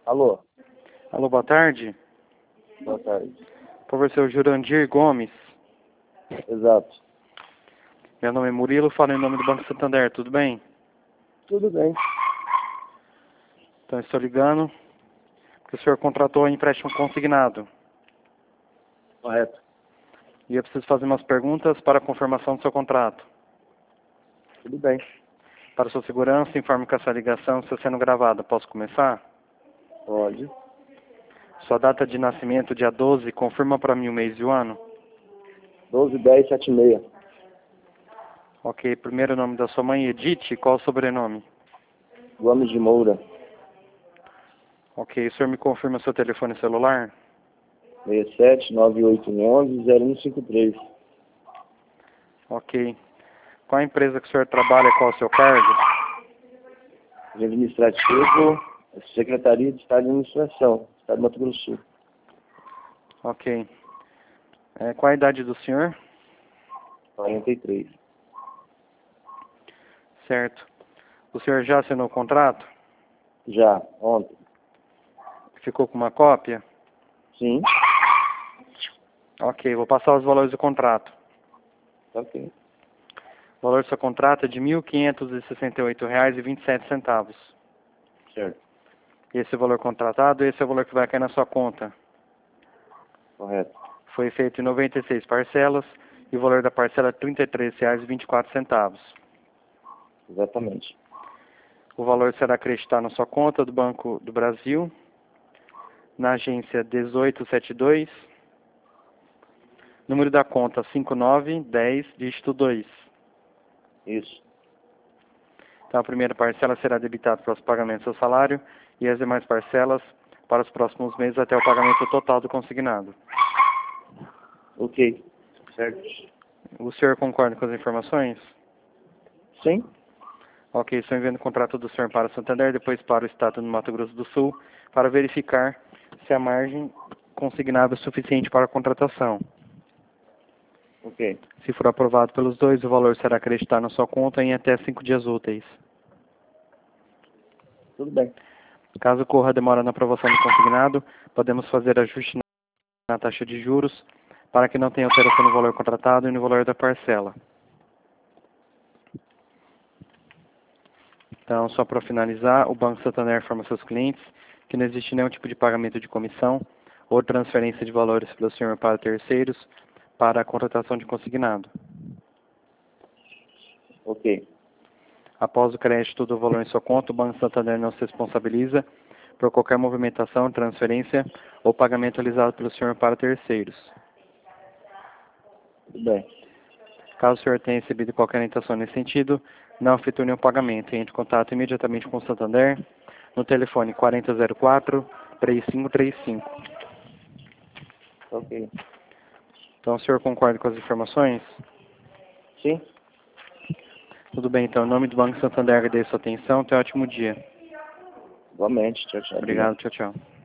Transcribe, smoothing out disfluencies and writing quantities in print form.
Alô, Alô, boa tarde. boa tarde. Por favor, seu Jurandir Gomes. Exato. Meu nome é Murilo, falo em nome do Banco Santander, tudo bem? Tudo bem. Então, estou ligando porque o senhor contratou um empréstimo consignado. Correto. E eu preciso fazer umas perguntas para a confirmação do seu contrato. Tudo bem. Para sua segurança, informe que essa ligação está sendo gravada. Posso começar? Pode. Sua data de nascimento, dia 12, confirma para mim o mês e o ano. 12/10/76. Ok, primeiro nome da sua mãe, Edith, qual o sobrenome? Gomes de Moura. Ok, o senhor me confirma seu telefone celular? 67-9811-0153. Ok. Qual a empresa que o senhor trabalha, qual o seu cargo? Administrativo, Secretaria de Estado de Administração, Estado de Mato Grosso do Sul. Ok. Qual a idade do senhor? 43. Certo. O senhor já assinou o contrato? Já, ontem. Ficou com uma cópia? Sim. Ok, vou passar os valores do contrato. Ok. O valor do seu contrato é de R$ 1.568,27. Certo. Esse é o valor contratado, esse é o valor que vai cair na sua conta. Correto. Foi feito em 96 parcelas e o valor da parcela é R$ 33,24. Exatamente. O valor será acreditado na sua conta do Banco do Brasil, na agência 1872, número da conta 5910, dígito 2. Isso. Então, a primeira parcela será debitada para os pagamentos do seu salário e as demais parcelas para os próximos meses até o pagamento total do consignado. Ok. Certo. O senhor concorda com as informações? Sim. Ok, estou enviando o contrato do senhor para o Santander, depois para o Estado do Mato Grosso do Sul, para verificar se a margem consignada é suficiente para a contratação. Ok. Se for aprovado pelos dois, o valor será acreditado na sua conta em até 5 dias úteis. Tudo bem. Caso ocorra demora na aprovação do consignado, podemos fazer ajuste na taxa de juros para que não tenha alteração no valor contratado e no valor da parcela. Então, só para finalizar, o Banco Santander informa seus clientes que não existe nenhum tipo de pagamento de comissão ou transferência de valores pelo senhor para terceiros para a contratação de consignado. Ok. Após o crédito do valor em sua conta, o Banco Santander não se responsabiliza por qualquer movimentação, transferência ou pagamento realizado pelo senhor para terceiros. Tudo bem. Caso o senhor tenha recebido qualquer orientação nesse sentido, não efetue nenhum pagamento. Entre em contato imediatamente com o Santander no telefone 4004-3535. Ok. Então, o senhor concorda com as informações? Sim. Tudo bem, então. Em nome do Banco Santander, agradeço a sua atenção. Tenha um ótimo dia. Igualmente. Tchau, tchau. Obrigado, tchau, tchau.